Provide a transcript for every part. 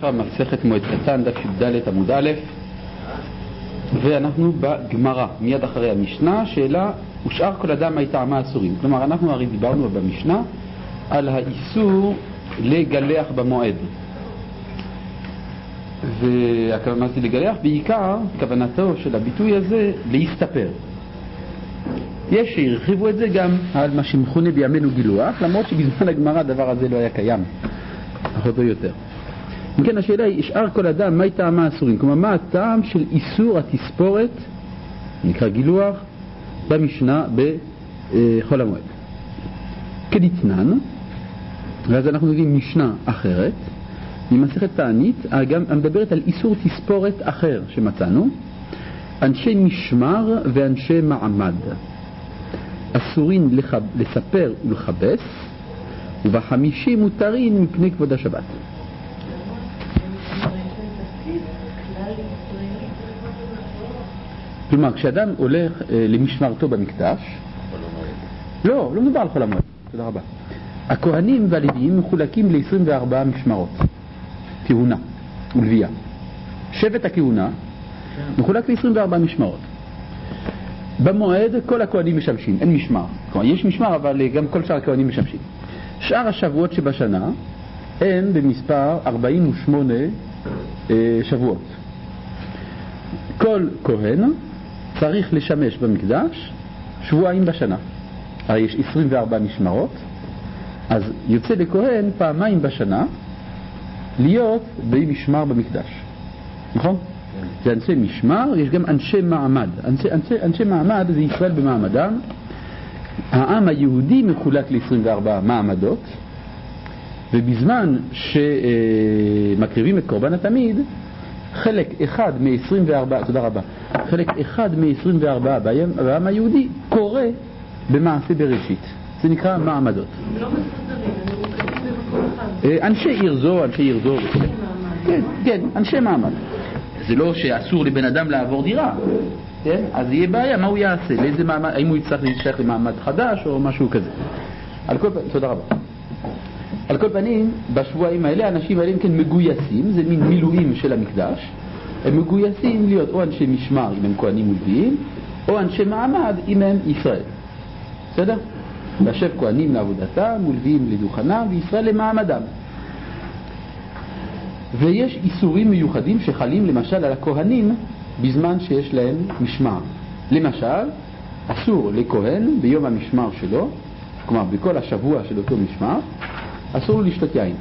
ספר מסכת מועד קטן, דף י"ד עמוד א', ואנחנו בגמרא, מיד אחרי המשנה, שאלה, ושאר כל אדם מה טעמה אסורים. כלומר, אנחנו הרי דיברנו במשנה על האיסור לגלח במועד. והכוונה זה לגלח, בעיקר כוונתו של הביטוי הזה להסתפר. יש שהרחיבו את זה גם על מה שמכונה בימינו גילוח, למרות שבזמן הגמרא הדבר הזה לא היה קיים, פחות או יותר. אם כן, השאלה היא, שאר כל אדם מה טעמה אסורים? כלומר, מה הטעם של איסור התספורת, נקרא גילוח, במשנה בחול המועד? כדתנן, ואז אנחנו יודעים משנה אחרת, ממסכת תענית, המדברת על איסור תספורת אחר שמצאנו, אנשי משמר ואנשי מעמד. אסורים לספר ולחבס, ובחמישי מותרים מפני כבוד השבת. כלומר, כשאדם הולך למשמרתו במקדש, לא מדובר על חול המועד, תודה רבה. הכהנים והלוויים מחולקים ל-24 משמרות, כהונה ולוויה. שבט הכהונה מחולק ל-24 משמרות. במועד כל הכהנים משמשים, אין משמר. כלומר, יש משמר, אבל גם כל שאר הכהנים משמשים. שאר השבועות שבשנה הם במספר 48 שבועות. כל כהן צריך לשמש במקדש שבועיים בשנה. הרי יש 24 משמרות, אז יוצא לכהן פעמיים בשנה להיות במשמר במקדש. נכון? זה אנשי משמר, יש גם אנשי מעמד. אנשי מעמד זה ישראל במעמדם. העם היהודי מחולק ל-24 מעמדות, ובזמן שמקריבים את קורבן התמיד, חלק אחד מ-24, תודה רבה, חלק אחד מ-24 בעם היהודי קורא במעשה בראשית. זה נקרא מעמדות. לא מסודרים, אני מוכנים במקום אחד. אנשי עיר זו. כן, אנשי מעמד. זה לא שאסור לבן אדם לעבור דירה, כן? אז יהיה בעיה, מה הוא יעשה? לאיזה מעמד, האם הוא יצטרך להשתייך למעמד חדש או משהו כזה? תודה רבה. על כל פנים, בשבועיים האלה, האנשים האלה כן מגויסים, זה מין מילואים של המקדש, הם מגויסים להיות או אנשי משמר אם הם כהנים ולוויים, או אנשי מעמד אם הם ישראל. בסדר? להשב כהנים לעבודתם, ולוויים לדוכנם, וישראל למעמדם. ויש איסורים מיוחדים שחלים למשל על הכהנים בזמן שיש להם משמר. למשל, אסור לכהן ביום המשמר שלו, כלומר בכל השבוע של אותו משמר, אסור לו לשתות יין.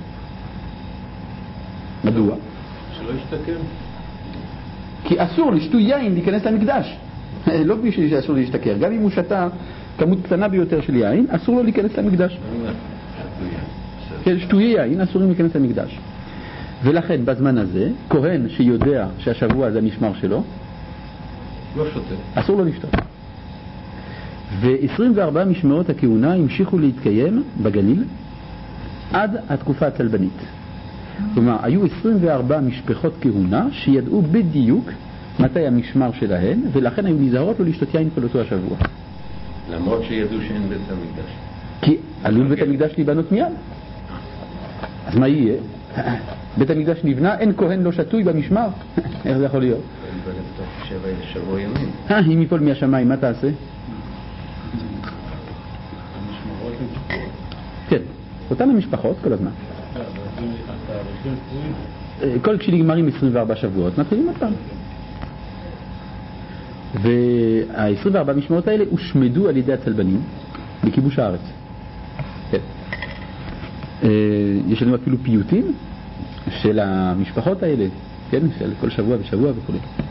מדוע? שלא ישתכר. כי אסור לשתות יין להיכנס למקדש. לא בשביל שאסור להשתכר. גם אם הוא שתה כמות קטנה ביותר של יין, אסור לו להיכנס למקדש. שתויי יין אסורים להיכנס למקדש. ולכן בזמן הזה, כהן שיודע שהשבוע זה המשמר שלו, לא שותה. אסור לו לשתות. ו-24 משמרות הכהונה המשיכו להתקיים בגליל עד התקופה הצלבנית. כלומר, היו 24 משפחות כהונה שידעו בדיוק מתי המשמר שלהן, ולכן היו נזהרות לא לשתות יין כל אותו השבוע. למרות שידעו שאין בית המקדש. כי עלול בית המקדש להיבנות מיד. אז מה יהיה? בית המקדש נבנה, אין כהן לא שתוי במשמר. איך זה יכול להיות? שבוע ימים. אם יפול מהשמיים, מה תעשה? כן, אותן המשפחות כל הזמן. כל כשנגמרים 24 שבועות, מתחילים אותם. וה-24 משמרות האלה הושמדו על ידי הצלבנים בכיבוש הארץ. כן. יש לנו אפילו פיוטים של המשפחות האלה, כן? של כל שבוע ושבוע וכו'.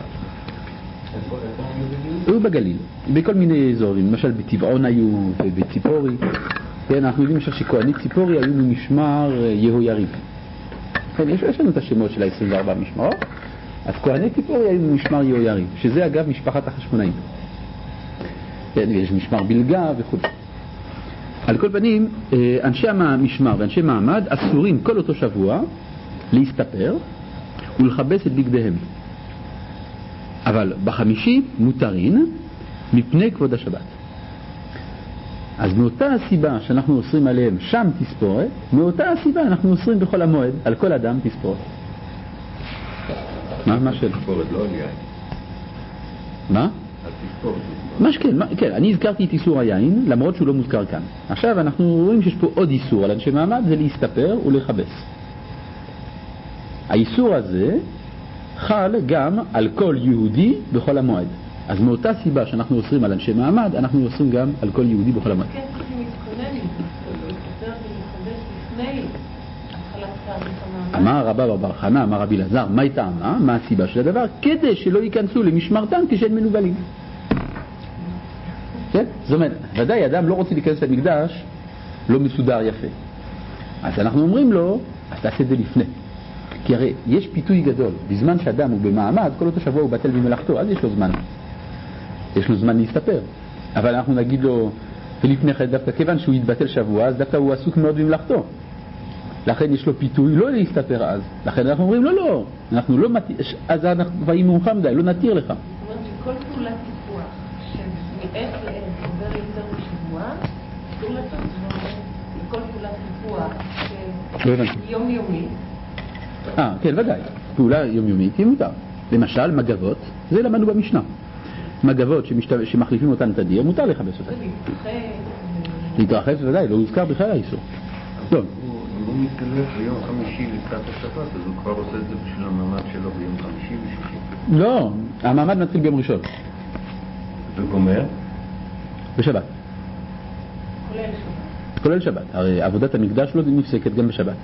היו בגליל, בכל מיני אזורים, למשל בטבעון היו ובציפורי. כן, אנחנו יודעים שכהני ציפורי היו ממשמר יהויריב. כן, יש לנו את השמות של ה-24 משמרות. אז כהני ציפורי היו ממשמר יהויריב, שזה אגב משפחת החשמונאים. כן, יש משמר בלגה וכו'. על כל פנים, אנשי המשמר ואנשי מעמד אסורים כל אותו שבוע להסתפר ולחבס את בגדיהם. אבל בחמישי מותרים מפני כבוד השבת. אז מאותה הסיבה שאנחנו אוסרים עליהם שם תספורת, מאותה הסיבה אנחנו אוסרים בכל המועד על כל אדם תספורת. מה של? תספורת, לא על יין. מה? על תספורת. כן, אני הזכרתי את איסור היין, למרות שהוא לא מוזכר כאן. עכשיו אנחנו רואים שיש פה עוד איסור על אנשי מעמד, זה להסתפר ולכבס. האיסור הזה חל גם על כל יהודי בכל המועד. אז מאותה סיבה שאנחנו אוסרים על אנשי מעמד, אנחנו אוסרים גם על כל יהודי בכל המועד. כן, צריכים להתכונן, להתחבר ולחדש לפני התחלת תאריך המעמד. אמר רבא בר חנא, אמר רבי אלעזר, מה הייתה מה הסיבה של הדבר? כדי שלא ייכנסו למשמרתן כשהם מנוולים. כן? זאת אומרת, ודאי אדם לא רוצה להיכנס למקדש לא מסודר יפה. אז אנחנו אומרים לו, אז תעשה את זה לפני. כי הרי יש פיתוי גדול. בזמן שאדם הוא במעמד, כל אותו שבוע הוא בטל במלאכתו, אז יש לו זמן. יש לו זמן להסתפר. אבל אנחנו נגיד לו, ולפני כן דווקא כיוון שהוא יתבטל שבוע, אז דווקא הוא עסוק מאוד במלאכתו. לכן יש לו פיתוי לא להסתפר אז. לכן אנחנו אומרים, לא, אנחנו לא מתיר, אז אנחנו כבר עם מאוחר מדי, לא נתיר לך. זאת אומרת שכל פעולת טיפוח שמעת לעת עובר יותר משבוע, אסור לעשות וכל פעולת טיפוח יומיומית. כן, ודאי. פעולה יומיומית היא מותר. למשל, מגבות, זה למדנו במשנה. מגבות שמחליפים אותן תדיר, מותר לכבס אותן. להתרחץ, ודאי, לא הוזכר בכלל האיסור. טוב. אם הוא מתגלח ביום חמישי לקראת השבת, אז הוא כבר עושה את זה בשביל המעמד שלו ביום חמישי ושישי. לא, המעמד מתחיל ביום ראשון. וגומר? בשבת. כולל שבת. כולל שבת. הרי עבודת המקדש לא נפסקת גם בשבת.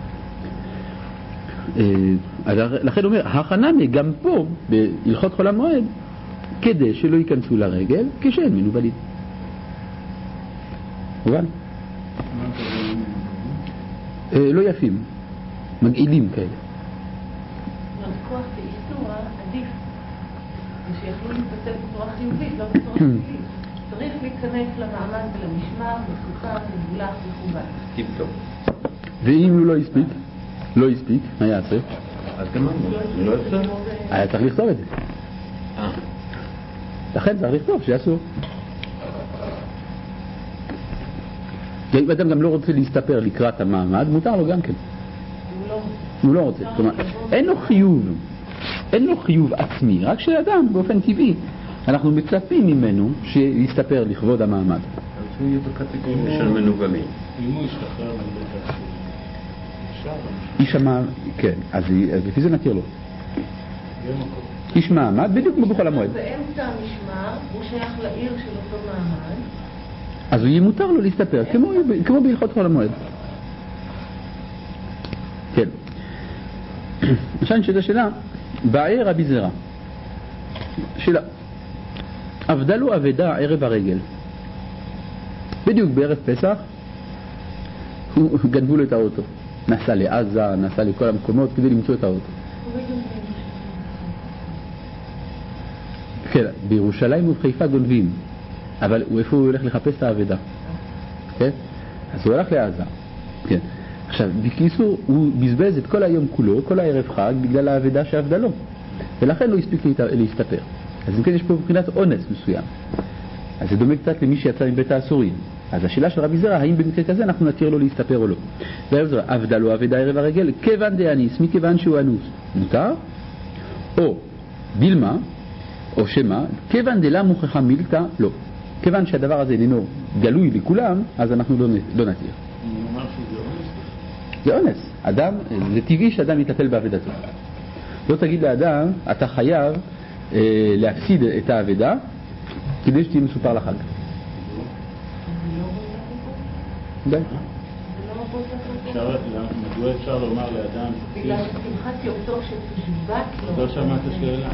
לכן הוא אומר, החנמי גם פה בהלכות חול המועד, כדי שלא ייכנסו לרגל כשאין מנוולים. מובן? לא יפים, מגעילים כאלה. כוח באיסור עדיף, ושיכלו להתבטל בצורה חיובית, לא בצורה חיובית. צריך להיכנס למעמד ולמשמר, מסוכר, מבולח וכו'. טיפ-טופ. ואם הוא לא הספיק, מה יעשה? אז גמרנו, זה לא יוצא? היה צריך לכתוב את זה. לכן צריך לכתוב שיעשו. אם אדם גם לא רוצה להסתפר לקראת המעמד, מותר לו גם כן. הוא לא רוצה. כלומר, אין לו חיוב עצמי, רק שאדם באופן טבעי. אנחנו מצפים ממנו שיסתפר לכבוד המעמד. אז הוא יהיה בקטגוריה של מנוולים. אם הוא ישתחרר מבית איש המעמד, כן, אז לפי זה נתיר לו. איש מעמד, בדיוק כמו בכל המועד. באמצע המשמר, הוא שייך לעיר של אותו מעמד. אז הוא יהיה מותר לו להסתפר, כמו בהלכות חול המועד. כן. עכשיו נשאלת השאלה, באי רבי זרע. שאלה, עבדה לו אבדה ערב הרגל. בדיוק בערב פסח, גנבו לו את האוטו. נסע לעזה, נסע לכל המקומות כדי למצוא את האוטו. כן, בירושלים ובחיפה גונבים, אבל איפה הוא הולך לחפש את האבדה? כן? אז הוא הלך לעזה. כן. עכשיו, בקיצור, הוא בזבז את כל היום כולו, כל הערב חג, בגלל האבדה שעבדה לו. ולכן לא הספיק להסתפר. אז אם כן, יש פה מבחינת אונס מסוים. אז זה דומה קצת למי שיצא מבית האסורים. אז השאלה של רבי זרע, האם במקרה כזה אנחנו נתיר לו להסתפר או לא? עבדה לו אבדה ערב הרגל, כיוון דאניס, מכיוון שהוא אנוס, מותר? או דילמה, או שמה, כיוון דלה מוכחה מילתא, לא. כיוון שהדבר הזה אינו גלוי לכולם, אז אנחנו לא נתיר. זה אונס. אדם, זה טבעי שאדם יטפל בעבדתו. לא תגיד לאדם, אתה חייב להפסיד את העבדה, כדי שתהיה מסופר לחג. די. מדוע אפשר לומר לאדם בגלל שמחת יורתו שתושבת לו. לא שמעת השאלה.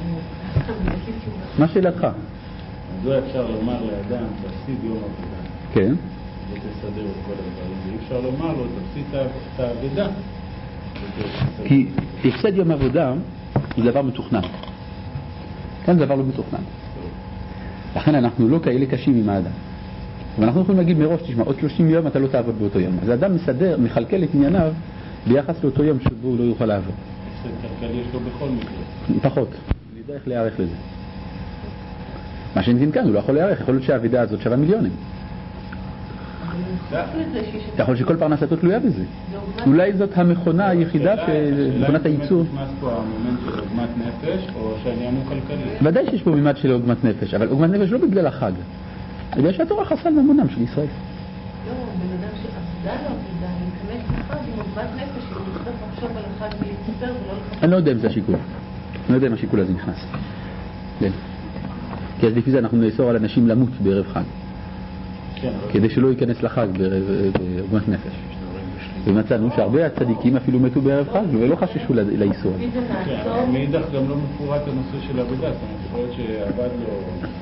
מה שאלתך? מדוע אפשר לומר לאדם תפסיד יום עבודה? כן. ותסדר את כל הדברים. ואי אפשר לומר לו תפסיד את העבודה. כי הפסד יום עבודה הוא דבר מתוכנן. כאן זה דבר לא מתוכנן. לכן אנחנו לא כאלה קשים עם האדם. אבל אנחנו יכולים להגיד מראש, תשמע, עוד 30 יום אתה לא תעבוד באותו יום. אז האדם מסדר, מחלקל את ענייניו ביחס לאותו יום שבו הוא לא יוכל לעבוד. הפסד כלכלי יש לו בכל מקרה. פחות. אני יודע איך להיערך לזה. מה שנתן כאן, הוא לא יכול להיערך. יכול להיות שהעבודה הזאת שווה מיליונים. אתה יכול שכל פרנסתו תלויה בזה. אולי זאת המכונה היחידה, מכונת הייצור. נכנס פה המומנט של עוגמת נפש או שהעניין הוא כלכלי? ודאי שיש פה מימד של עוגמת נפש, אבל עוגמת נפש לא בגלל החג. בגלל שהתורה חסה על ממונם של ישראל. לא, בן אדם שעבדה לו עבודה, להיכנס לחג עם עוגמת נפש, שהוא יצטרך לחשוב על החג ולהתספר ולא לחשוב. אני לא יודע אם זה השיקול. אני לא יודע אם השיקול הזה נכנס. כן. כי אז לפי זה אנחנו נאסור על אנשים למות בערב חג. כדי שלא ייכנס לחג בעוגמת נפש. ומצאנו שהרבה הצדיקים אפילו מתו בערב חג ולא חששו לאיסור. מאידך גם לא מפורט הנושא של עבודה, זאת אומרת, יכול להיות שעבד לו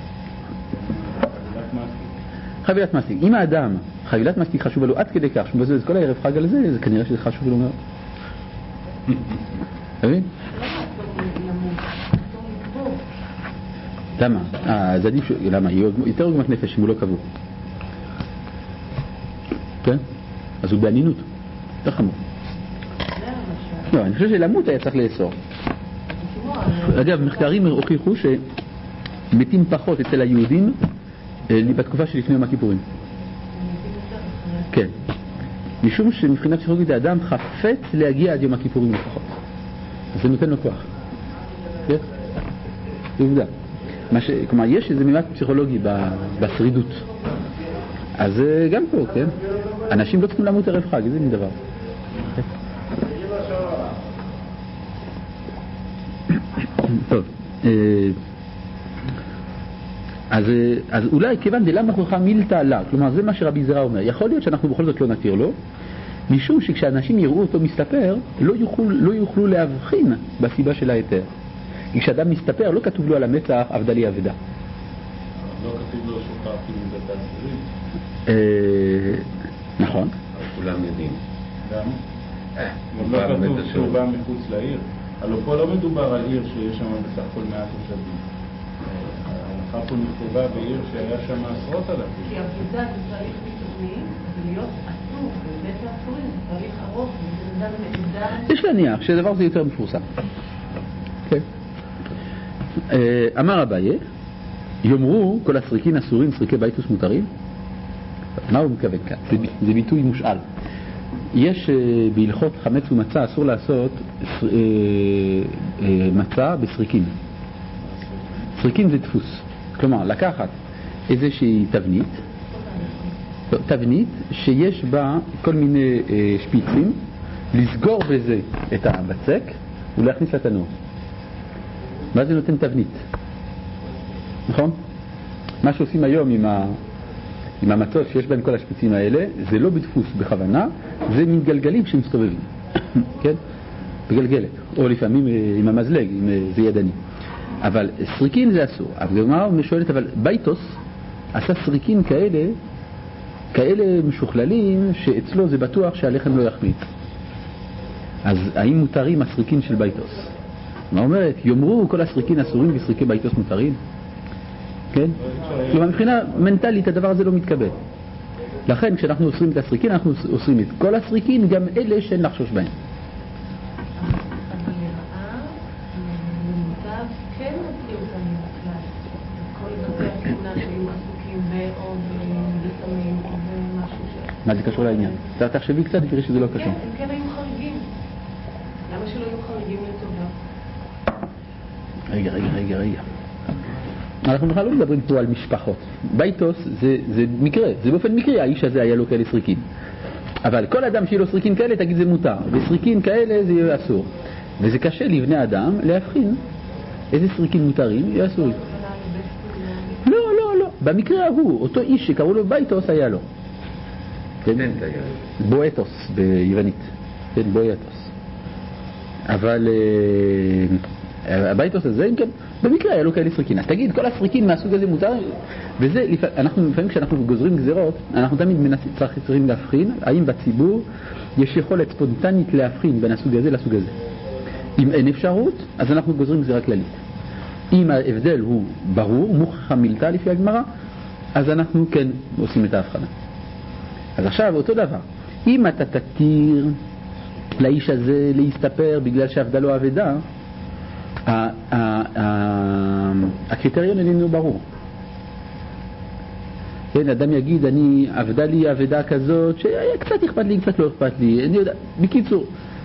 חבילת מסטיק. חבילת מסטיק. אם האדם, חבילת מסטיק חשובה לו עד כדי כך שהוא מבזבז כל הערב חג על זה, זה כנראה שזה חשוב לו מאוד. אתה מבין? למה? זה עדיף, למה? יותר עוגמת נפש אם הוא לא קבור. כן? אז הוא בענינות. יותר חמור. לא, אני חושב שלמות היה צריך לאסור. אגב, מחקרים הוכיחו שמתים פחות אצל היהודים בתקופה שלפני יום הכיפורים. כן. משום שמבחינה פסיכולוגית האדם חפץ להגיע עד יום הכיפורים לפחות. אז זה נותן לו כוח. כן? זה עובדה. כלומר, יש איזה מימד פסיכולוגי בשרידות. אז גם פה, כן? אנשים לא צריכים למות ערב חג, איזה מין דבר. טוב. אז אולי כיוון דלם נכוחה מילתא לה, כלומר זה מה שרבי זרע אומר, יכול להיות שאנחנו בכל זאת לא נתיר לו, משום שכשאנשים יראו אותו מסתפר, לא יוכלו להבחין בסיבה של היתר. כי כשאדם מסתפר, לא כתוב לו על המצח עבדה לי אבדה. לא כתוב לו שוחררתי מבית האסירים. נכון. כולם יודעים. למה? לא כתוב שהוא בא מחוץ לעיר. הלוא פה לא מדובר על עיר שיש שם בסך הכל 100 תושבים. ההלכה פה נכתבה בעיר שהיה שם עשרות אלפים. כי עבודה זה תהליך ביטחוני, ולהיות אסור בבית האסורים זה תהליך ארוך, וזה אדם נהדר. יש להניח שהדבר הזה יותר מפורסם. כן. אמר אביי, יאמרו כל הסריקין אסורים, סריקי ביתוס מותרים. מה הוא מכוון כאן? זה ביטוי מושאל. יש בהלכות חמץ ומצה אסור לעשות מצה בסריקין. סריקין זה דפוס. כלומר, לקחת איזושהי תבנית שיש בה כל מיני שפיצים, לסגור בזה את הבצק ולהכניס לתנור. ואז זה נותן תבנית. נכון? מה שעושים היום עם המצות שיש בהם כל השפיצים האלה, זה לא בדפוס בכוונה, זה מין גלגלים שמסתובבים. כן? בגלגלת. או לפעמים עם המזלג, עם זה ידני. אבל סריקין זה אסור. אבל גמרא שואלת, אבל בייטוס עשה סריקין כאלה משוכללים, שאצלו זה בטוח שהלחם לא יחמיץ. אז האם מותרים הסריקין של בייטוס? מה אומרת? יאמרו כל הסריקין אסורים וסריקי בייטוס מותרים? כן? כלומר, מבחינה מנטלית הדבר הזה לא מתקבל. לכן כשאנחנו אוסרים את הסריקין, אנחנו אוסרים את כל הסריקין, גם אלה שאין לחשוש בהם. אבל לרעה, למוטב כן נוציא אותם מהכלל. כל בתי הכהונה שהיו עסוקים בעוד וסמים או במשהו ש... מה זה קשור לעניין? תחשבי קצת ותראי שזה לא קשור. כן, הם כן היו חריגים. למה שלא היו חריגים לטובה? רגע. אנחנו בכלל לא מדברים פה על משפחות. בייטוס זה מקרה, זה באופן מקרי, האיש הזה היה לו כאלה סריקין. אבל כל אדם שיהיה לו סריקין כאלה, תגיד זה מותר. וסריקין כאלה זה יהיה אסור. וזה קשה לבני אדם להבחין איזה סריקין מותרים יהיה אסורים. לא. במקרה ההוא, אותו איש שקראו לו בייטוס היה לו. בואטוס ביוונית. כן, בואטוס. אבל הבייטוס הזה, אם כן, במקרה היה לו כאלה סריקין. אז תגיד, כל הסריקין מהסוג הזה מותר, וזה, לפעמים כשאנחנו גוזרים גזירות, אנחנו תמיד צריכים להבחין, האם בציבור יש יכולת ספונטנית להבחין בין הסוג הזה לסוג הזה. אם אין אפשרות, אז אנחנו גוזרים גזירה כללית. אם ההבדל הוא ברור, מוכחה מילתא לפי הגמרא, אז אנחנו כן עושים את ההבחנה. אז עכשיו, אותו דבר. אם אתה תתיר לאיש הזה להסתפר בגלל שעבדה לו עבדה, הקריטריון איננו ברור. כן, אדם יגיד, אני עבדה לי עבדה כזאת, שהיה קצת אכפת לי, קצת לא אכפת לי, אני יודע, בקיצור,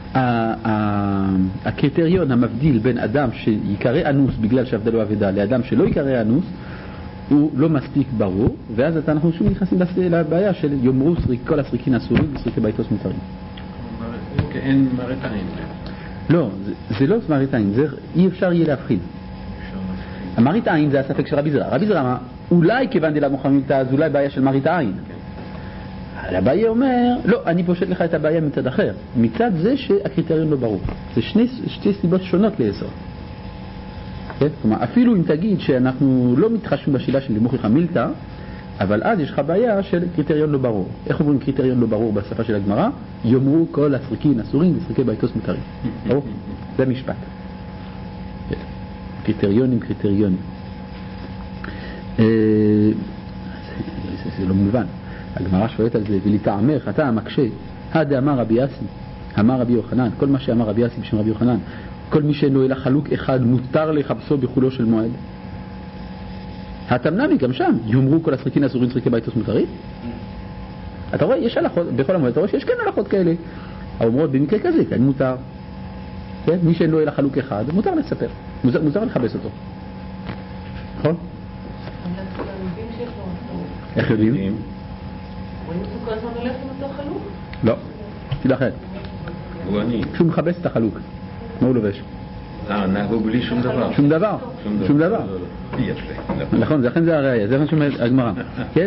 הקריטריון המבדיל בין אדם שיקרא אנוס בגלל שעבדה לו עבדה לאדם שלא יקרא אנוס, הוא לא מספיק ברור, ואז אנחנו שוב נכנסים לבעיה של יאמרו כל הסריקין אסורים וסריקי ביתוס מותרים. אין מראית עין. לא, זה לא מראית עין, אי אפשר יהיה להבחין. המראית עין זה הספק של רבי זרע. רבי זרע אמר, אולי כיוון דלה מוחמילתא, אז אולי בעיה של מראית עין. הבעיה אומר, לא, אני פושט לך את הבעיה מצד אחר. מצד זה שהקריטריון לא ברור. זה שתי סיבות שונות ליסוד. כלומר, אפילו אם תגיד שאנחנו לא מתחשבים בשאלה של מוכיח מילתא, אבל אז יש לך בעיה של קריטריון לא ברור. איך אומרים קריטריון לא ברור בשפה של הגמרא? יאמרו כל הסריקין אסורים וסריקי ביתוס מותרים. ברור? זה משפט. קריטריונים. זה לא מובן. הגמרא שואלת על זה, ולטעמך, אתה המקשה, דאמר רבי יאסי, אמר רבי יוחנן, כל מה שאמר רבי יאסי בשם רבי יוחנן, כל מי שאינו אלא חלוק אחד מותר לחפשו בחולו של מועד. התמנמי גם שם, יאמרו כל הסריקין אסורים סריקי ביתוס מותרים. אתה רואה, יש הלכות, בכל המועד, אתה רואה שיש כן הלכות כאלה. האומרות במקרה כזה, כן מותר. כן? מי שאינו אלא חלוק אחד, מותר לספר, מותר לחפש אותו. נכון? איך יודעים? רואים אותו כל הזמן הולך עם אותו חלוק? לא, תלכת. הוא אני. כשהוא מחפש את החלוק, מה הוא לובש? נהגו בלי שום דבר. שום דבר. נכון, לכן זה הראיה, זה מה שאומרת הגמרא. כן?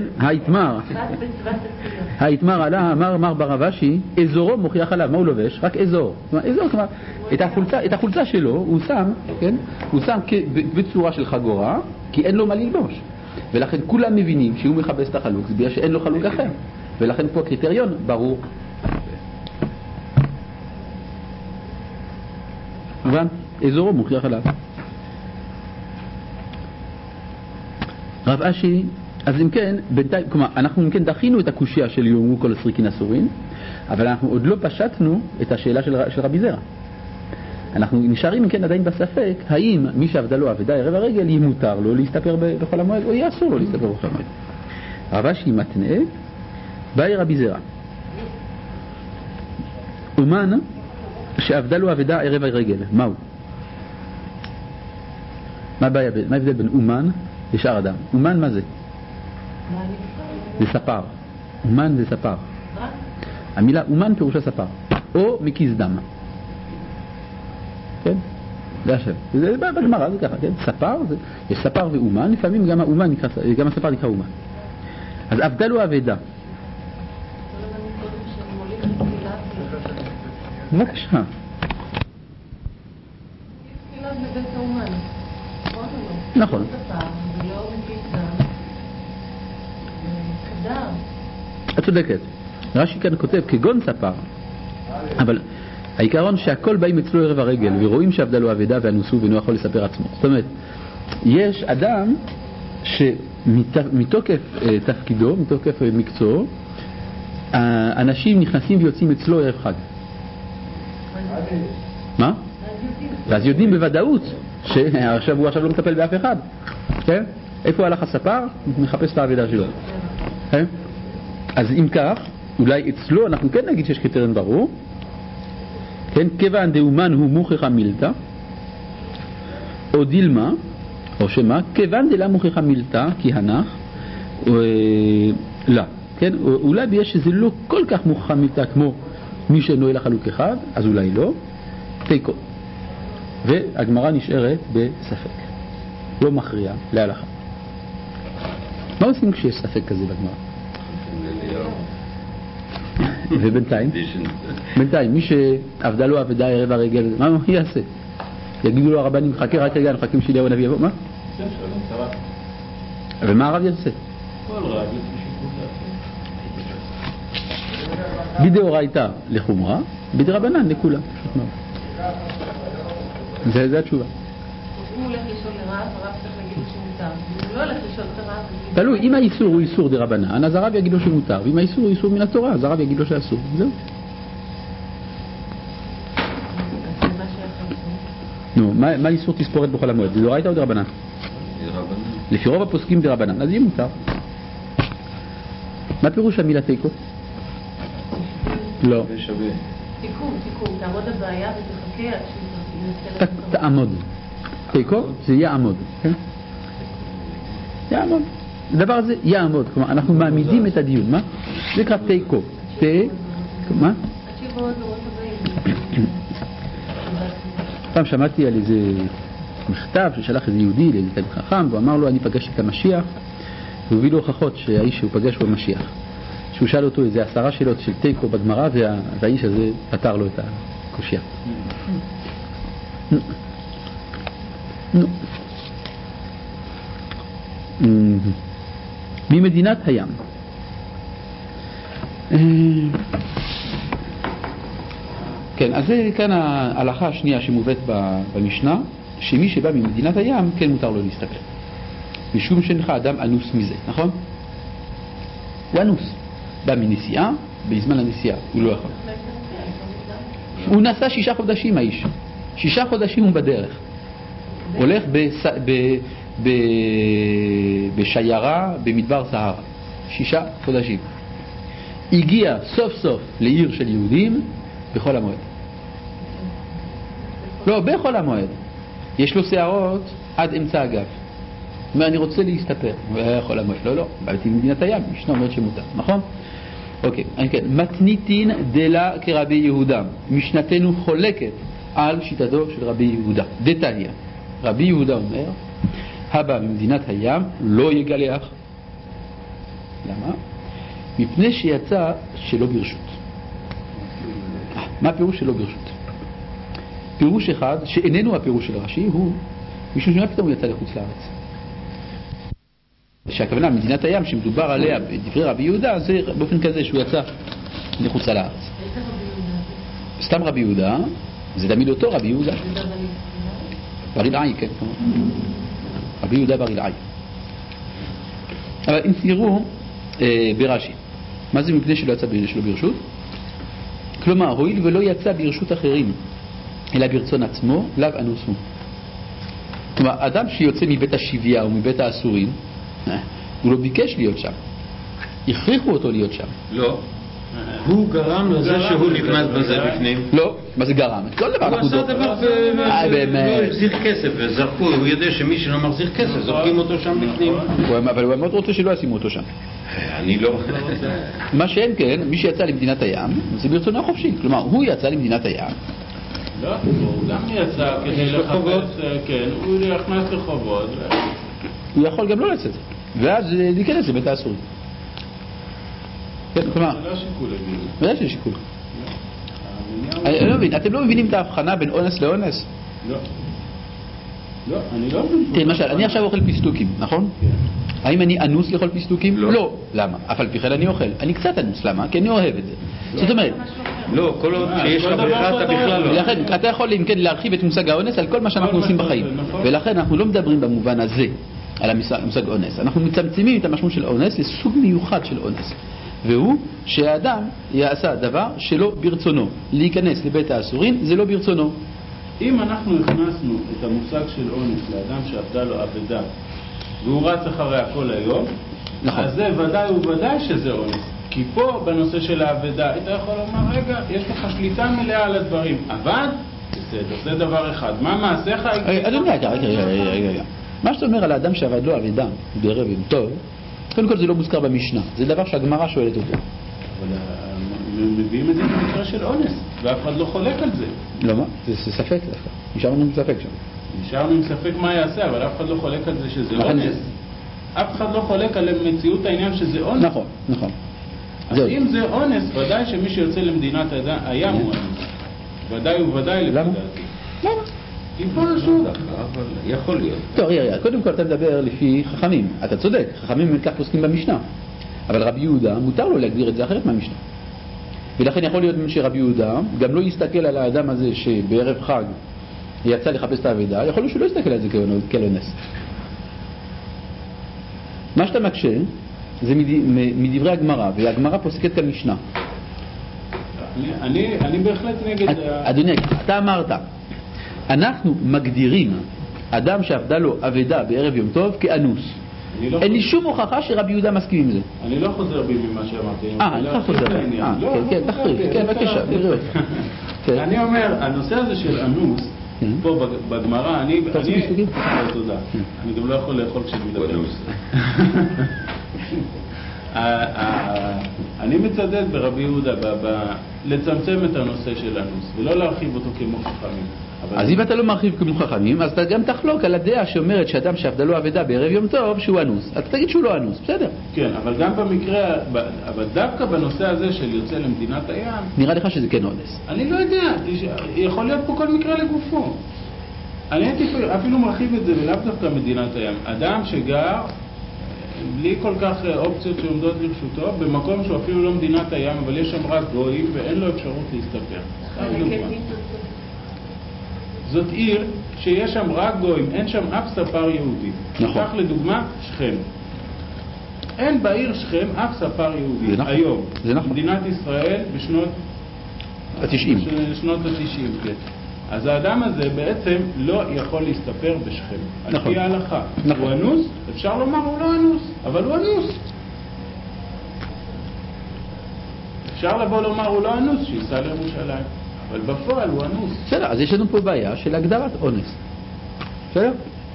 היתמר עלה, אמר ברבשי, אזורו מוכיח עליו, מה הוא לובש? רק אזור. אזור, כלומר, את החולצה שלו הוא שם, כן? הוא שם בצורה של חגורה, כי אין לו מה ללבוש. ולכן כולם מבינים שהוא מחפש את החלוק, זה בגלל שאין לו חלוק אחר. ולכן פה הקריטריון ברור. מובן? אזורו מוכיח עליו. רב אשי, אז אם כן, בינתיים, כלומר, אנחנו אם כן דחינו את הקושיה של יאמרו כל הסריקין אסורים, אבל אנחנו עוד לא פשטנו את השאלה של רבי זרע. אנחנו נשארים אם כן עדיין בספק, האם מי שעבדה לו עבדה ערב הרגל, יהיה מותר לו להסתפר בכל המועד, או יהיה אסור לו להסתפר בכל המועד. רב אשי מתנה, באי רבי זרע. אומן שעבדה לו עבדה ערב הרגל, מהו? מה ההבדל בין אומן לשאר אדם? אומן מה זה? זה ספר. אומן זה ספר. המילה אומן פירושה ספר. או מקיס דם. כן? זה השם. זה בגמרא, זה ככה, כן? ספר, יש ספר ואומן, לפעמים גם האומן נקרא, גם הספר נקרא אומן. אז עבדה לו עבדה. בבקשה. נכון. את צודקת. רש"י כאן כותב כגון ספר, אבל העיקרון שהכל באים אצלו ערב הרגל ורואים שעבדה לו עבדה ואנוסו ואינו יכול לספר עצמו. זאת אומרת, יש אדם שמתוקף תפקידו, מתוקף מקצועו, אנשים נכנסים ויוצאים אצלו ערב חג. מה? ואז יודעים בוודאות שעכשיו הוא לא מטפל באף אחד. כן? איפה הלך הספר? מחפש את העבודה שלו. כן? אז אם כך, אולי אצלו אנחנו כן נגיד שיש קריטריון ברור. כן? כיוון דאומן הוא מוכיח מילתא, או דילמה, או שמה, כיוון דלה מוכיח מילתא, כי הנח, לא. כן? אולי בגלל שזה לא כל כך מוכיח מילתא כמו מי שאינו אלא חלוק אחד, אז אולי לא. תיקו. והגמרא נשארת בספק. לא מכריע להלכה. מה עושים כשיש ספק כזה בגמרא? ובינתיים, מי שעבדה לו עבדה ערב הרגל, מה הוא יעשה? יגידו לו הרבנים, חכה רק רגע, נחכים שאליהו הנביא יבוא, מה? ומה הרב יעשה? כל רב יש בשיקול. בדאורייתא לחומרה, בדרבנן לכולם. זה התשובה. אם הוא הולך לשאול לרב, הרב צריך להגיד לו שמותר. אם הוא לא הולך לשאול את הרב... תלוי, אם האיסור הוא איסור דרבנן, אז הרב יגיד לו שמותר. ואם האיסור הוא איסור מן התורה, אז הרב יגיד לו שאסור. זהו. נו, מה איסור תספורת בכל המועד? דאורייתא או דרבנן? לפי רוב הפוסקים דרבנן, אז יהיה מותר. מה פירוש המילה תיקו? לא. תיקון, תעמוד הבעיה ותחכה עד שהיא תנסה... תעמוד. תיקו זה יעמוד, כן? יעמוד. הדבר הזה יעמוד, כלומר אנחנו מעמידים את הדיון, מה? זה נקרא תיקו. מה? פעם שמעתי על איזה מכתב ששלח איזה יהודי לאיזה תלמיד חכם, והוא אמר לו אני פגשתי את המשיח, והוא הביא לו הוכחות שהאיש שהוא פגש הוא המשיח. שהוא שאל אותו איזה 10 שאלות של תיקו בגמרא, והאיש הזה פתר לו את הקושיה. ממדינת הים. כן, אז זה כאן ההלכה השנייה שמובאת במשנה, שמי שבא ממדינת הים כן מותר לו להסתכל. משום שנך אדם אנוס מזה, נכון? הוא אנוס. בא מנסיעה, בזמן הנסיעה הוא לא יכול. הוא נסע 6 חודשים האיש. 6 חודשים הוא בדרך. הולך בשיירה במדבר סהרה. 6 חודשים. הגיע סוף סוף לעיר של יהודים בחול המועד. לא, בחול המועד. יש לו שערות עד אמצע הגב. הוא אומר, אני רוצה להסתפר. בחול המועד. לא, באתי ממדינת הים. משנה אומרת שמותר, נכון? אוקיי, כן. מתניתין דלה כרבי יהודה. משנתנו חולקת על שיטתו של רבי יהודה. דתניא. רבי יהודה אומר, הבא ממדינת הים לא יגלח. למה? מפני שיצא שלא ברשות. מה הפירוש שלא ברשות? פירוש אחד, שאיננו הפירוש של רש"י, הוא משום שמה פתאום הוא יצא לחוץ לארץ. שהכוונה, מדינת הים שמדובר עליה בדברי רבי יהודה, זה באופן כזה שהוא יצא לחוץ לארץ. סתם רבי יהודה, זה תמיד אותו רבי יהודה. בר אילעאי, כן. רבי יהודה בר אילעאי. אבל אם תראו ברש"י, מה זה מפני שלא יצא שלא ברשות? כלומר, הואיל ולא יצא ברשות אחרים, אלא ברצון עצמו, לאו אנוס הוא. כלומר, אדם שיוצא מבית השביה או מבית האסורים, הוא לא ביקש להיות שם. הכריחו אותו להיות שם. לא. הוא גרם לזה שהוא נכנס בזה בפנים. לא, מה זה גרם? כל דבר הוא עשה דבר ולא החזיר כסף וזרקו, הוא יודע שמי שלא מחזיר כסף זורקים אותו שם בפנים. אבל הוא מאוד רוצה שלא ישימו אותו שם. אני לא... מה שאין כן, מי שיצא למדינת הים זה ברצונו החופשי. כלומר, הוא יצא למדינת הים. לא, הוא גם יצא כדי לחפש, כן, הוא נכנס לחובות. הוא יכול גם לא לצאת, ואז להיכנס לבית האסורים. כלומר, זה לא שיקול הגיל. זה לא שיקול. אני לא מבין, אתם לא מבינים את ההבחנה בין אונס לאונס? לא. לא, אני לא מבין. תראה, למשל, אני עכשיו אוכל פיסטוקים, נכון? כן. האם אני אנוס לאכול פיסטוקים? לא. לא. למה? אף על פי כן אני אוכל. אני קצת אנוס, למה? כי אני אוהב את זה. זאת אומרת... לא, כל עוד שיש לך ברירה אתה בכלל לא. ולכן, אתה יכול אם כן להרחיב את מושג האונס על כל מה שאנחנו עושים בחיים. ולכן אנחנו לא מדברים במובן הזה על המושג אונס. אנחנו מצמצמים את המשמעות של אונס לסוג מיוחד של אונס. והוא שהאדם יעשה דבר שלא ברצונו. להיכנס לבית האסורים זה לא ברצונו. אם אנחנו הכנסנו את המושג של אונס לאדם שעבדה לו עבדה והוא רץ אחריה כל היום, נכון. אז זה ודאי וודאי שזה אונס. כי פה בנושא של העבדה אתה יכול לומר, רגע, יש לך שליטה מלאה על הדברים, עבד, בסדר, זה דבר אחד. מה מעשיך? אדוני, רגע. מה שאתה אומר על האדם שעבד לו עבדה בערב יום טוב, קודם כל זה לא מוזכר במשנה, זה דבר שהגמרא שואלת אותו. אבל מביאים את זה במקרה של אונס, ואף אחד לא חולק על זה. לא מה? זה ספק דווקא. נשארנו עם ספק שם. נשארנו עם ספק מה יעשה, אבל אף אחד לא חולק על זה שזה אונס. אף אחד לא חולק על מציאות העניין שזה אונס. נכון. אז אם זה אונס, ודאי שמי שיוצא למדינת הים הוא אונס. ודאי וודאי לפי דעתי. למה? יפול שוב. אבל יכול להיות. טוב, קודם כל אתה מדבר לפי חכמים. אתה צודק, חכמים כך פוסקים במשנה. אבל רבי יהודה, מותר לו להגדיר את זה אחרת מהמשנה. ולכן יכול להיות שרבי יהודה גם לא יסתכל על האדם הזה שבערב חג יצא לחפש את העבודה, יכול להיות שהוא לא יסתכל על זה כאל אונס. מה שאתה מקשה זה מדברי הגמרא, והגמרא פוסקת כמשנה. אני בהחלט נגד... אדוני, אתה אמרת, אנחנו מגדירים אדם שעבדה לו עבודה בערב יום טוב כאנוס. אין לי שום הוכחה שרבי יהודה מסכים עם זה. אני לא חוזר בי ממה שאמרתי. אתה חוזר. כן, תחריף, כן, בבקשה, נראה אותך. אני אומר, הנושא הזה של אנוס, פה בגמרא, אתה רוצה מסוגים? תודה. אני גם לא יכול לאכול כשאני מדבר. אני מצדד ברבי יהודה לצמצם את הנושא של אנוס ולא להרחיב אותו כמו חכמים. אז אם אתה לא מרחיב כמו חכמים, אז אתה גם תחלוק על הדעה שאומרת שאדם שעבדה לו אבדה בערב יום טוב שהוא אנוס. אתה תגיד שהוא לא אנוס, בסדר. כן, אבל גם במקרה, אבל דווקא בנושא הזה של יוצא למדינת הים, נראה לך שזה כן אונס. אני לא יודע, יכול להיות פה כל מקרה לגופו. אני הייתי אפילו מרחיב את זה ולאו דווקא מדינת הים. אדם שגר בלי כל כך אופציות שעומדות לרשותו, במקום שהוא אפילו לא מדינת הים, אבל יש שם רק גויים ואין לו אפשרות להסתפר. זאת עיר שיש שם רק גויים, אין שם אף ספר יהודי. נכון. כך לדוגמה, שכם. אין בעיר שכם אף ספר יהודי. זה נכון. היום. זה נכון. מדינת ישראל בשנות ה-90. שנות ה-90, כן. אז האדם הזה בעצם לא יכול להסתפר בשכם. נכון. על פי ההלכה. נכון. הוא אנוס, אפשר לומר הוא לא אנוס, אבל הוא אנוס. אפשר לבוא לומר הוא לא אנוס, שיסע לירושלים. אבל בפועל הוא אנוס. בסדר, אז יש לנו פה בעיה של הגדרת אונס. בסדר?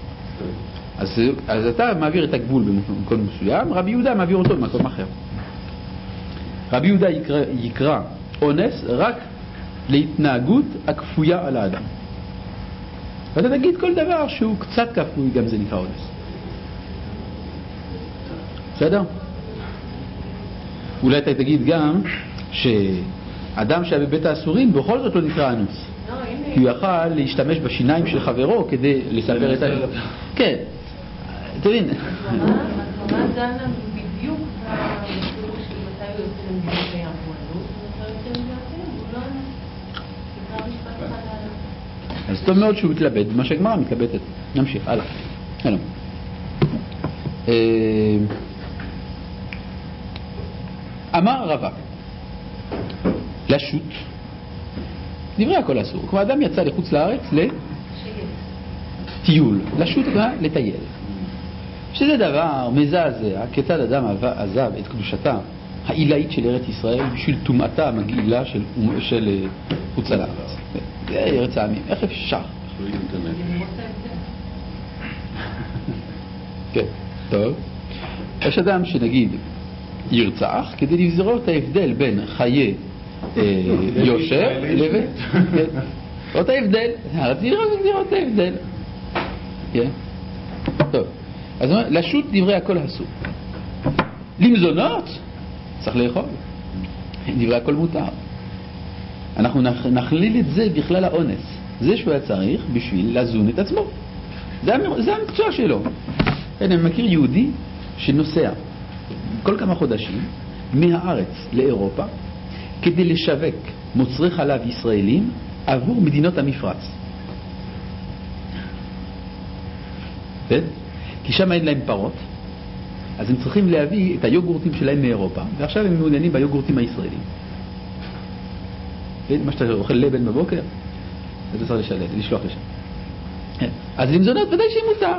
אז אתה מעביר את הגבול במקום מסוים, רבי יהודה מעביר אותו במקום אחר. רבי יהודה יקרא אונס רק להתנהגות הכפויה על האדם. ואתה תגיד כל דבר שהוא קצת כפוי, גם זה נקרא אונס. בסדר? אולי אתה תגיד גם שאדם שהיה בבית האסורים בכל זאת לא נקרא אנוס. כי הוא יכל להשתמש בשיניים של חברו כדי לספר את האלה. כן, תבין. מה דנה בדיוק בסיפור של מתי הוא יוצא למדינת הים? הוא אנוס, ומתי הוא יוצא למדינת הים? הוא לא אנוס. תקרא משפט אחד הלאה. אז טוב מאוד שהוא מתלבט במה שהגמרא מתלבטת. נמשיך, הלאה. הלאה. אמר רבא לשוט דברי הכל אסור. כלומר, אדם יצא לחוץ לארץ לטיול, לשוט לטייל, שזה דבר מזעזע. כיצד אדם עזב את קדושתה העילאית של ארץ ישראל בשביל טומאתה המגעילה של חוץ לארץ. זה ארץ העמים, איך אפשר? כן, טוב. יש אדם שנגיד ירצח כדי לזרוק את ההבדל בין חיי יושר לבין לראות ההבדל, לראות את ההבדל. טוב, אז לשוט דברי הכל אסור. למזונות צריך לאכול, דברי הכל מותר. אנחנו נכליל את זה בכלל האונס, זה שהוא היה צריך בשביל לזון את עצמו, זה המקצוע שלו. אני מכיר יהודי שנוסע כל כמה חודשים מהארץ לאירופה כדי לשווק מוצרי חלב ישראלים עבור מדינות המפרץ. כי שם אין להם פרות, אז הם צריכים להביא את היוגורטים שלהם מאירופה, ועכשיו הם מעוניינים ביוגורטים הישראלים. מה שאתה אוכל לבן בבוקר, אז אתה צריך לשלוח לשם. אז למזונות ודאי שמותר.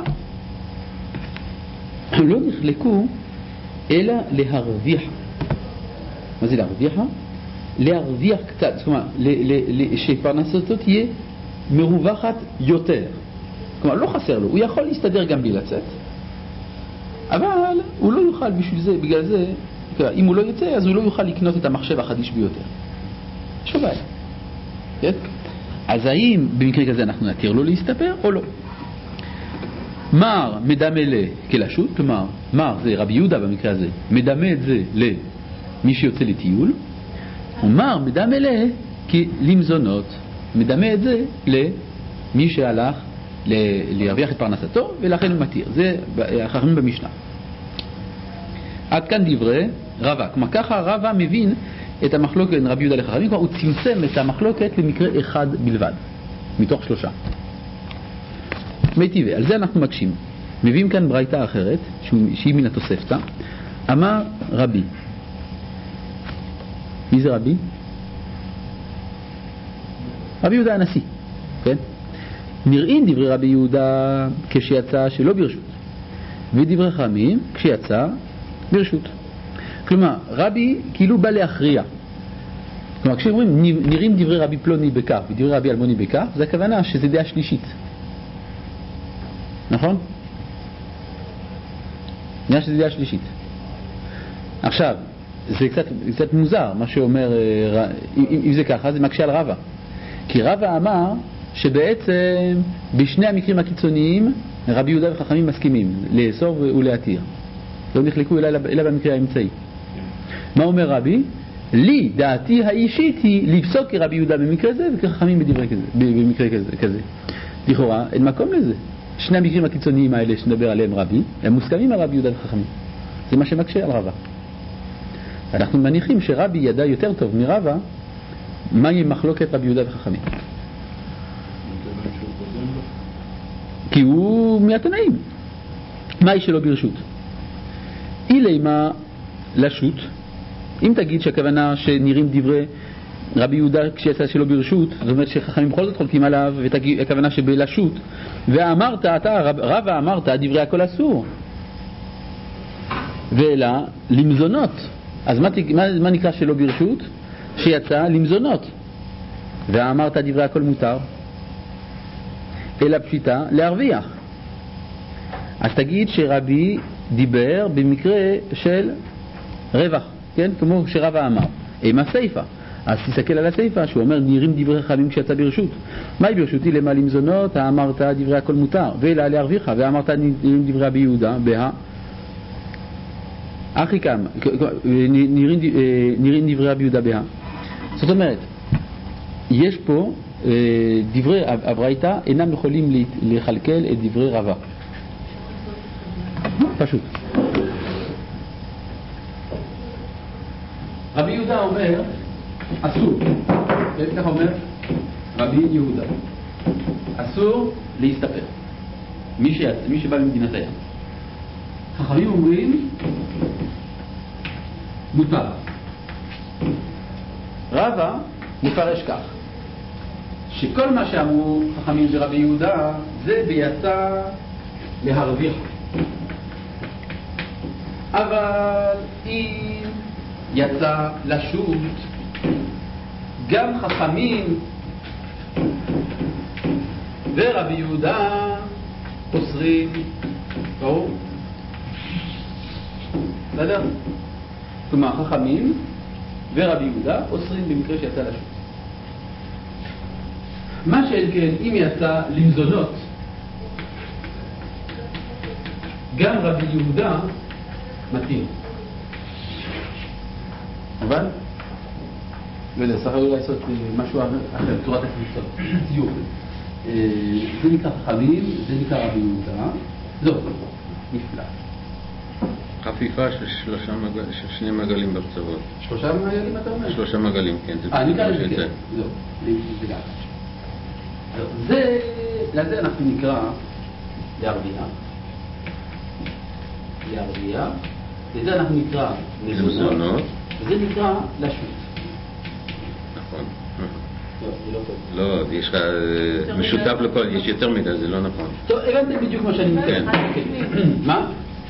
הם לא נחלקו אלא להרוויח. מה זה להרוויח? להרוויח קצת, זאת אומרת, שפרנסתו תהיה מרווחת יותר. כלומר, לא חסר לו, הוא יכול להסתדר גם בלי לצאת, אבל הוא לא יוכל בשביל זה, בגלל זה, אם הוא לא יוצא, אז הוא לא יוכל לקנות את המחשב החדיש ביותר. יש לו בעיה. כן? אז האם במקרה כזה אנחנו נתיר לו להסתפר או לא? מר מדמה כלשות, כלומר, מר זה רבי יהודה במקרה הזה, מדמה את זה למי שיוצא לטיול, ומר מדמה למזונות, מדמה את זה למי שהלך להרוויח את פרנסתו, ולכן הוא מתיר. זה החכמים במשנה. עד כאן דברי רבא. כלומר, ככה רבא מבין את המחלוקת בין רבי יהודה לחכמים, כלומר, הוא צמצם את המחלוקת למקרה אחד בלבד, מתוך 3. מיטיבי, על זה אנחנו מקשים. מביאים כאן ברייתא אחרת, שהיא מן התוספתא. אמר רבי. מי זה רבי? רבי יהודה הנשיא, כן? נראים דברי רבי יהודה כשיצא שלא ברשות, ודברי חכמים כשיצא ברשות. כלומר, רבי כאילו בא להכריע. כלומר, כשאומרים נראים דברי רבי פלוני בכך ודברי רבי אלמוני בכך, זה הכוונה שזה דעה שלישית. נכון? נראה שזה דעה שלישית. עכשיו, זה קצת מוזר מה שאומר, אם זה ככה, זה מקשה על רבא. כי רבא אמר שבעצם בשני המקרים הקיצוניים רבי יהודה וחכמים מסכימים לאסור ולהתיר. לא נחלקו אלא במקרה האמצעי. מה אומר רבי? לי, דעתי האישית היא לפסוק כרבי יהודה במקרה זה וכחכמים במקרה כזה. לכאורה, אין מקום לזה. שני המקרים הקיצוניים האלה שנדבר עליהם רבי, הם מוסכמים על רבי יהודה וחכמים. זה מה שמקשה על רבא. אנחנו מניחים שרבי ידע יותר טוב מרבא מהי מחלוקת רבי יהודה וחכמים. כי הוא מהתנאים. מהי שלא ברשות? אילי מה לשות? אם תגיד שהכוונה שנראים דברי רבי יהודה כשיצא שלא ברשות, זאת אומרת שחכמים בכל זאת חולקים עליו, והכוונה שבלשות, ואמרת, רבא אמרת, דברי הכל אסור. ואלא למזונות. אז מה נקרא שלא ברשות? שיצא למזונות. ואמרת דברי הכל מותר. אלא פשיטה להרוויח. אז תגיד שרבי דיבר במקרה של רווח, כן? כמו שרבא אמר. אימה סייפה. אז תסתכל על הסייפה שהוא אומר נראים דברי חכמים כשיצא ברשות. מהי ברשותי למה למזונות? אמרת דברי הכל מותר. ואלא להרוויח. ואמרת נראים דברי רבי יהודה בה. אחי כמה, נראים דברי רבי יהודה בה. זאת אומרת, יש פה דברי הברייתא אינם יכולים לחלקל את דברי רבא. פשוט. רבי יהודה אומר אסור. ככה אומר רבי יהודה. אסור להסתפר. מי שבא ממדינת הים. חכמים אומרים מותר. רבא מפרש כך שכל מה שאמרו חכמים ורבי יהודה זה ביצא להרוויח. אבל אם יצא לשות, גם חכמים ורבי יהודה אוסרים. ברור? בסדר? כלומר, חכמים ורבי יהודה אוסרים במקרה שיצא לשות. מה שאין כן, אם יצא למזונות, גם רבי יהודה מתאים. אבל? לא יודע, צריך אולי לעשות משהו אחר, צורת הקבוצות, ציור. זה נקרא חכמים, זה נקרא רבי יהודה. זהו, נפלא. חפיפה של שני מגלים בקצוות. 3 מגלים אתה אומר? 3 מגלים, כן. נקרא לזה כן. זהו, זה גם. לזה אנחנו נקרא להרוויח. לזה אנחנו נקרא מזונות. וזה נקרא לשות. נכון. לא, יש לך משותף לכל, יש יותר מדי, זה לא נכון. טוב, הבנתם בדיוק מה שאני מתכוון. מה?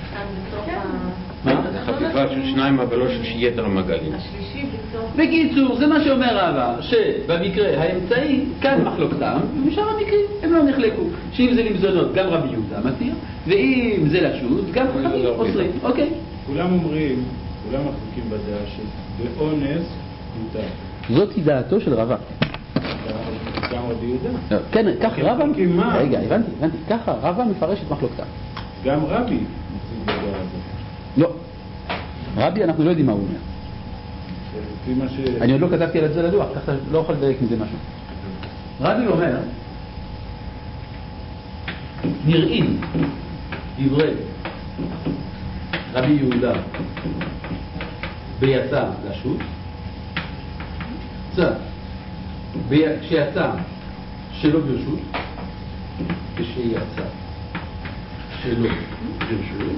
זה חפיפה של 2 אבל לא של יתר המגלים. בקיצור, זה מה שאומר רבא, שבמקרה האמצעי כאן מחלוקתם, ובשאר המקרים הם לא נחלקו. שאם זה למזונות גם רבי יהודה מתיר, ואם זה לשות גם חכמים אוסרים. אוקיי. כולם אומרים, כולם מחזיקים בדעה שבאונס מותר. זאת דעתו של רבא. גם רבי יהודה? כן, ככה רבא... רגע, הבנתי. ככה רבא מפרש את מחלוקתם. גם רבי מחזיק בדעה הזאת. לא. רבי אנחנו לא יודעים מה הוא אומר. אני עוד לא כתבתי על זה לדוח, ככה לא יכול לדייק מזה משהו. רבי אומר, נראים דברי רבי יהודה ביצא לשות, כשיצא שלא ברשות, כשיצא שלא ברשות,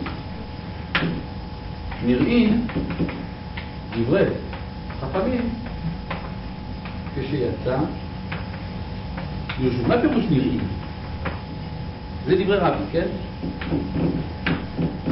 נראים דברי חכמים כשיצא ברשות. מה פירוש נראים? זה דברי רבי, כן?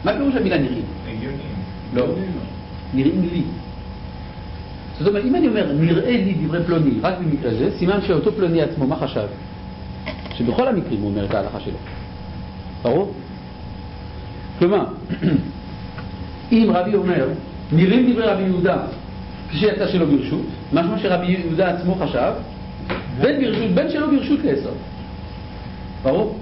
מה פירוש המילה נראים? הגיונים. לא. נראים לי. זאת אומרת, אם אני אומר נראה לי דברי פלוני רק במקרה זה, סימן שאותו פלוני עצמו מה חשב? שבכל המקרים הוא אומר את ההלכה שלו. ברור? כלומר, אם רבי אומר נראים דברי רבי יהודה כשיצא שלו ברשות, משמע שרבי יהודה עצמו חשב בין ברשות, בין שלו ברשות לאסור. ברור?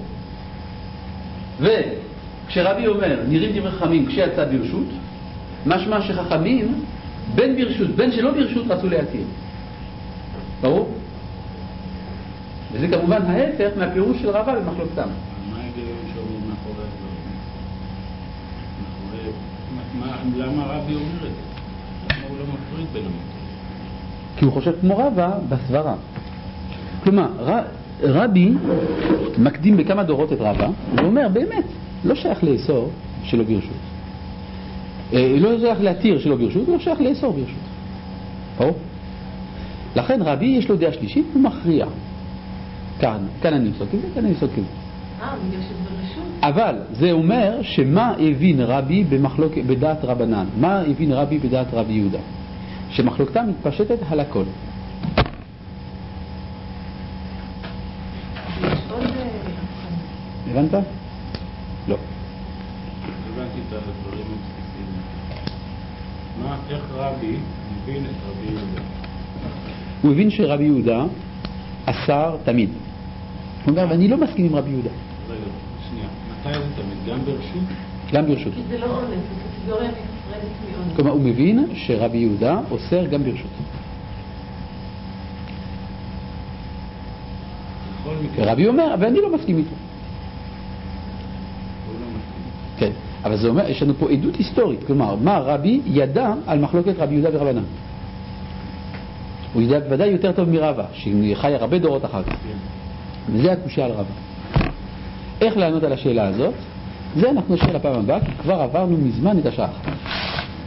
וכשרבי אומר נראים דברי חכמים כשיצא ברשות, משמע שחכמים בין ברשות, בין שלא ברשות רצו להתיר. ברור? וזה כמובן ההפך מהפירוש של רבא במחלוקתם. מה ההיגיון שאומרים מאחורי הדברים? למה רבי אומר את זה? למה הוא לא מפריד בין המקרים? כי הוא חושב כמו רבא בסברה. כלומר, רבי מקדים בכמה דורות את רבא, ואומר באמת, לא שייך לאסור שלא ברשות. לא שייך להתיר שלא ברשות, לא שייך לאסור ברשות. ברור? לכן רבי יש לו דעה שלישית, הוא מכריע. כאן אני מסוק את זה, כאן אני מסוק את זה. בגלל שברשות. אבל זה אומר שמה הבין רבי בדעת רבנן? מה הבין רבי בדעת רבי יהודה? שמחלוקתה מתפשטת על הכל. יש עוד הבנת? לא. הבנתי את הדברים הבסיסיים. איך רבי מבין את רבי יהודה? הוא הבין שרבי יהודה אסר תמיד. הוא אומר, ואני לא מסכים עם רבי יהודה. רגע, שנייה. מתי זה תמיד? גם ברשות? גם ברשות. כי זה לא אונס, זה קטגוריה נפרדת מאונס. כלומר, הוא מבין שרבי יהודה אוסר גם ברשות. בכל מקרה. ורבי אומר, ואני לא מסכים איתו. הוא לא מסכים. כן, אבל זה אומר, יש לנו פה עדות היסטורית. כלומר, מה רבי ידע על מחלוקת רבי יהודה ורבנן? הוא ידע בוודאי יותר טוב מרבא, שחי הרבה דורות אחר כך. וזה הקושיה על רבא. איך לענות על השאלה הזאת? זה אנחנו נשאר לפעם הבאה, כי כבר עברנו מזמן את השעה.